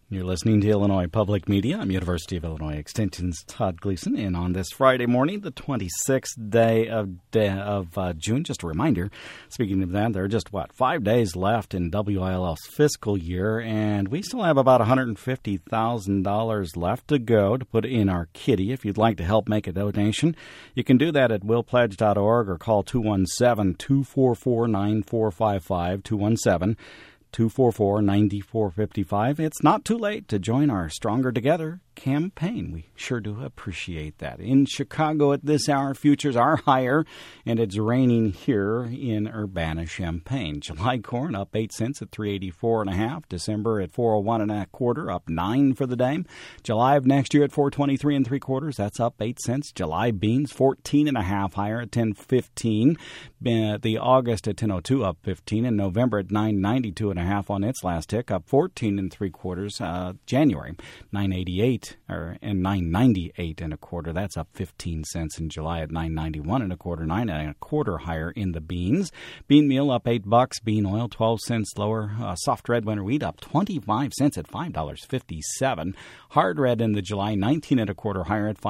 You're listening to Illinois Public Media. I'm University of Illinois Extension's Todd Gleason, and on this Friday morning, the 26th day of June, just a reminder, speaking of that, there are just, 5 days left in WILF's fiscal year, and we still have about $150,000 left to go to put in our kitty. If you'd like to help make a donation, you can do that at willpledge.org or call 217-244-9455, 244-9455. It's not too late to join our Stronger Together campaign. We sure do appreciate that. In Chicago at this hour, futures are higher, and it's raining here in Urbana-Champaign. July corn up 8 cents at 384.5. December at 401.25, up 9 for the day. July of next year at 423 3/4. That's up 8 cents. July beans 14.5 higher at 10.15. The August at 10.02 up 15, and November at 9.92.5 on its last tick, up 14 3/4. January 9.88. And 9.98 1/4. That's up 15 cents in July at 9.91 1/4, 9 1/4 higher in the beans. Bean meal up $8. Bean oil 12 cents lower. Soft red winter wheat up 25 cents at $5.57. Hard red in the July 19 1/4 higher at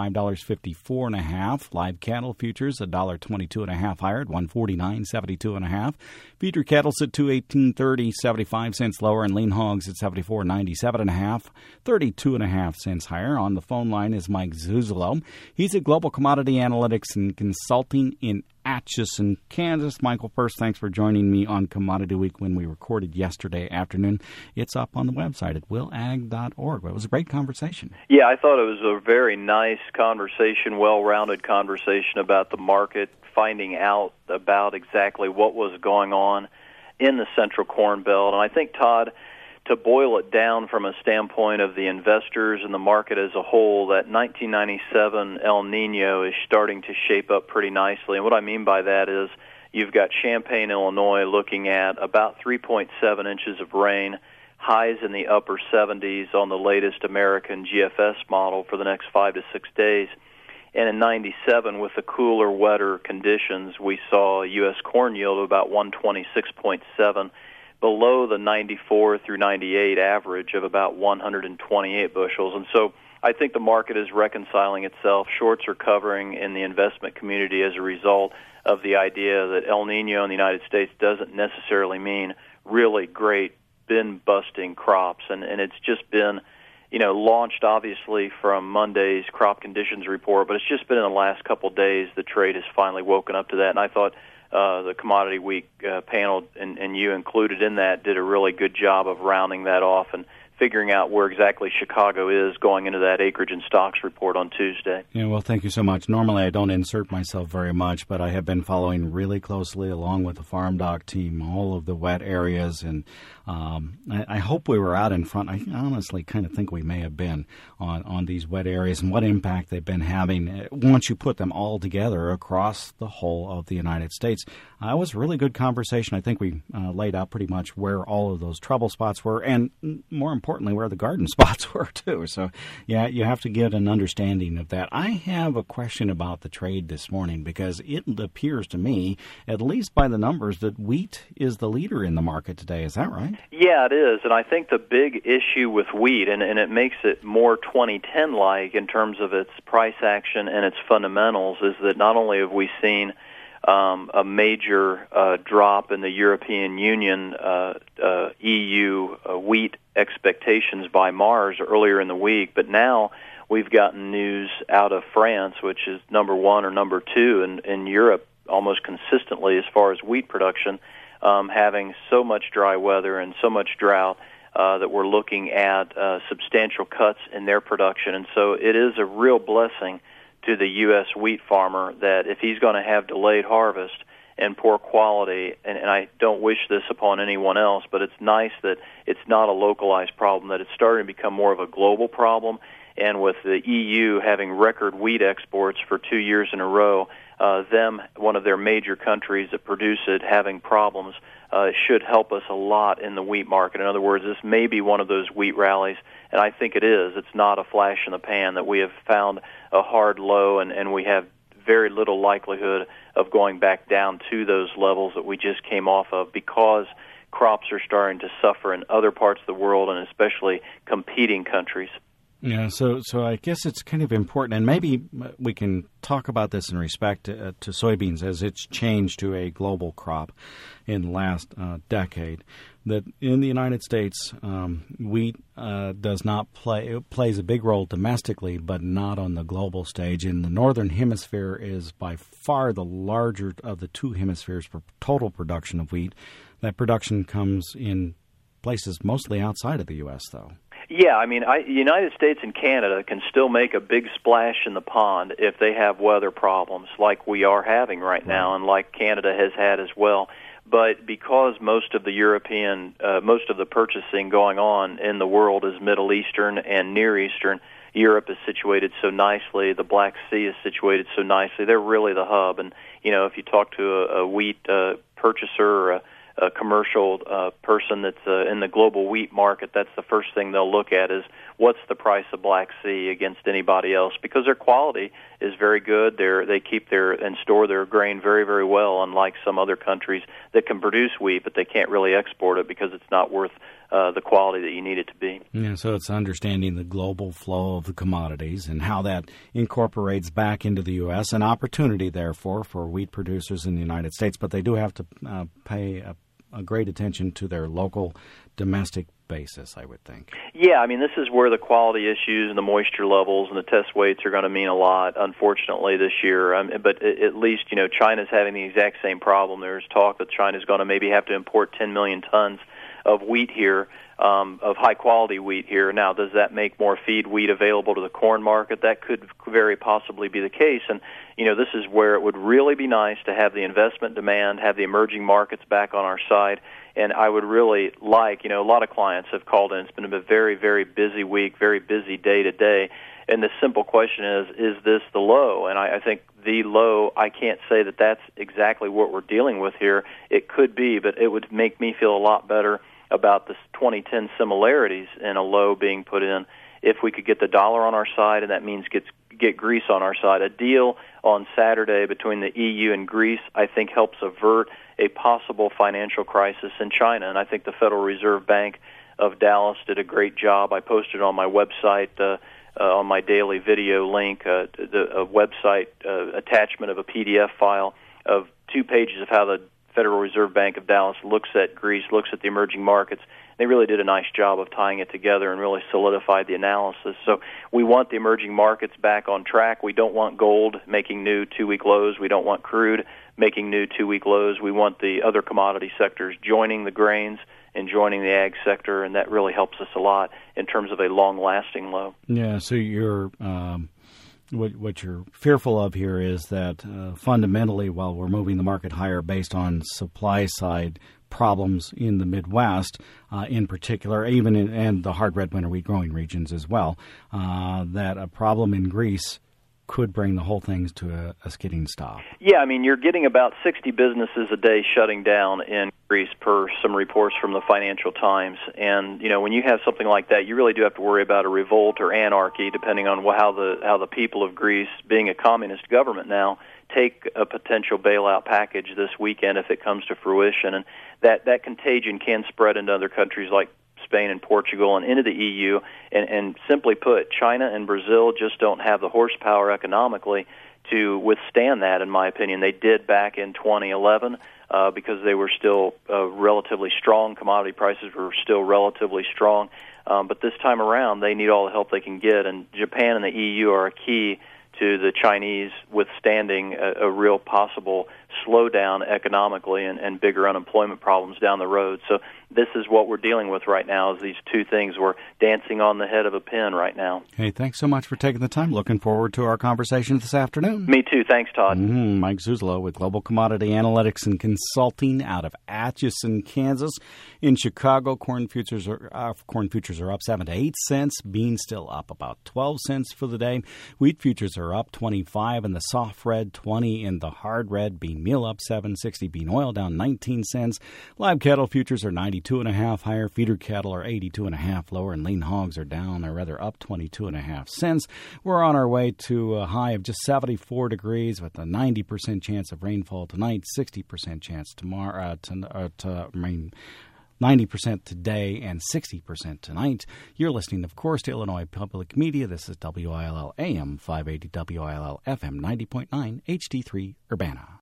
$5.54.5. Live cattle futures $1.22.5 higher at 149.72.5. Feeder cattle at 218.30, 75 cents lower, and lean hogs at 74.97.5, 32.5 cents higher. On the phone line is Mike Zuzolo. He's at Global Commodity Analytics and Consulting in Atchison, Kansas. Michael, first, thanks for joining me on Commodity Week when we recorded yesterday afternoon. It's up on the website at willag.org. It was a great conversation. Yeah, I thought it was a very nice conversation, well-rounded conversation about the market, finding out about exactly what was going on in the Central Corn Belt. And I think, Todd, to boil it down from a standpoint of the investors and the market as a whole, that 1997 El Nino is starting to shape up pretty nicely. And what I mean by that is you've got Champaign, Illinois, looking at about 3.7 inches of rain, highs in the upper 70s on the latest American GFS model for the next 5 to 6 days. And in 97, with the cooler, wetter conditions, we saw a U.S. corn yield of about 126.7, below the 94 through 98 average of about 128 bushels. And so I think the market is reconciling itself. Shorts are covering in the investment community as a result of the idea that El Nino in the United States doesn't necessarily mean really great bin-busting crops. And it's just been, launched obviously from Monday's crop conditions report, but it's just been in the last couple of days the trade has finally woken up to that. And I thought the Commodity Week panel, and you included in that, did a really good job of rounding that off and figuring out where exactly Chicago is going into that acreage and stocks report on Tuesday. Yeah, well, thank you so much. Normally I don't insert myself very much, but I have been following really closely along with the Farm Doc team all of the wet areas, and I hope we were out in front. I honestly kind of think we may have been on these wet areas and what impact they've been having once you put them all together across the whole of the United States. It was a really good conversation. I think we laid out pretty much where all of those trouble spots were, and more importantly, where the garden spots were, too. So, yeah, you have to get an understanding of that. I have a question about the trade this morning because it appears to me, at least by the numbers, that wheat is the leader in the market today. Is that right? Yeah, it is. And I think the big issue with wheat, and it makes it more 2010-like in terms of its price action and its fundamentals, is that not only have we seen a major drop in the European Union, EU wheat expectations by Mars earlier in the week, but now we've gotten news out of France, which is number one or number two in Europe almost consistently as far as wheat production, having so much dry weather and so much drought that we're looking at substantial cuts in their production. And so it is a real blessing to the U.S. wheat farmer that if he's going to have delayed harvest and poor quality, and I don't wish this upon anyone else, but it's nice that it's not a localized problem, that it's starting to become more of a global problem. And with the EU having record wheat exports for 2 years in a row, one of their major countries that produce it, having problems, should help us a lot in the wheat market. In other words, this may be one of those wheat rallies, and I think it is. It's not a flash in the pan that we have found a hard low, and we have very little likelihood of going back down to those levels that we just came off of because crops are starting to suffer in other parts of the world, and especially competing countries. Yeah, so I guess it's kind of important, and maybe we can talk about this in respect to soybeans as it's changed to a global crop in the last decade. That in the United States, wheat plays a big role domestically, but not on the global stage. And the northern hemisphere is by far the larger of the two hemispheres for total production of wheat. That production comes in places mostly outside of the U.S., though. Yeah, I mean, the United States and Canada can still make a big splash in the pond if they have weather problems like we are having right now and like Canada has had as well. But because most of the purchasing going on in the world is Middle Eastern and Near Eastern, Europe is situated so nicely, the Black Sea is situated so nicely, they're really the hub. And, if you talk to a wheat purchaser or a commercial person that's in the global wheat market, that's the first thing they'll look at is what's the price of Black Sea against anybody else, because their quality is very good. They keep and store their grain very, very well, unlike some other countries that can produce wheat, but they can't really export it because it's not worth the quality that you need it to be. Yeah, so it's understanding the global flow of the commodities and how that incorporates back into the U.S., an opportunity, therefore, for wheat producers in the United States, but they do have to pay a great attention to their local domestic basis, I would think. Yeah, I mean, this is where the quality issues and the moisture levels and the test weights are going to mean a lot, unfortunately, this year. But at least, China's having the exact same problem. There's talk that China's going to maybe have to import 10 million tons of wheat here, of high-quality wheat here. Now, does that make more feed wheat available to the corn market? That could very possibly be the case. And, this is where it would really be nice to have the investment demand, have the emerging markets back on our side. And I would really like, a lot of clients have called in. It's been a very, very busy week, very busy day to day. And the simple question is this the low? And I think the low, I can't say that that's exactly what we're dealing with here. It could be, but it would make me feel a lot better about the 2010 similarities in a low being put in if we could get the dollar on our side, and that means get Greece on our side. A deal on Saturday between the EU and Greece, I think, helps avert a possible financial crisis in China. And I think the Federal Reserve Bank of Dallas did a great job. I posted on my website, on my daily video link, a website attachment of a PDF file of 2 pages of how the Federal Reserve Bank of Dallas looks at Greece, looks at the emerging markets. They really did a nice job of tying it together and really solidified the analysis. So we want the emerging markets back on track. We don't want gold making new 2-week lows. We don't want crude making new 2-week lows. We want the other commodity sectors joining the grains and joining the ag sector, and that really helps us a lot in terms of a long-lasting low. Yeah, so you're what you're fearful of here is that fundamentally, while we're moving the market higher based on supply-side problems in the Midwest, in particular, even and the hard red winter wheat growing regions as well, that a problem in Greece could bring the whole thing to a skidding stop. Yeah, I mean, you're getting about 60 businesses a day shutting down in Greece per some reports from the Financial Times. And, when you have something like that, you really do have to worry about a revolt or anarchy, depending on how the people of Greece, being a communist government now, take a potential bailout package this weekend if it comes to fruition. And that contagion can spread into other countries like Spain and Portugal and into the EU, and simply put, China and Brazil just don't have the horsepower economically to withstand that, in my opinion. They did back in 2011 because they were still relatively strong. Commodity prices were still relatively strong. But this time around, they need all the help they can get, and Japan and the EU are a key to the Chinese withstanding a real possible slowdown economically and bigger unemployment problems down the road. So this is what we're dealing with right now, is these two things. We're dancing on the head of a pin right now. Hey, thanks so much for taking the time. Looking forward to our conversation this afternoon. Me too. Thanks, Todd. Mike Zuzolo with Global Commodity Analytics and Consulting out of Atchison, Kansas. In Chicago, corn futures are up 7 to 8 cents. Beans still up about 12 cents for the day. Wheat futures are up 25 in the soft red, 20 in the hard red. Bean meal up 7.60. Bean oil down 19 cents. Live cattle futures are 92.5 higher. Feeder cattle are 82.5 lower, and lean hogs are down, or rather up 22.5 cents. We're on our way to a high of just 74 degrees with a 90% chance of rainfall tonight, 60% chance tomorrow to rain 90% today and 60% tonight. You're listening, of course, to Illinois Public Media. This is WILL AM 580, WILL FM 90.9, HD3 Urbana.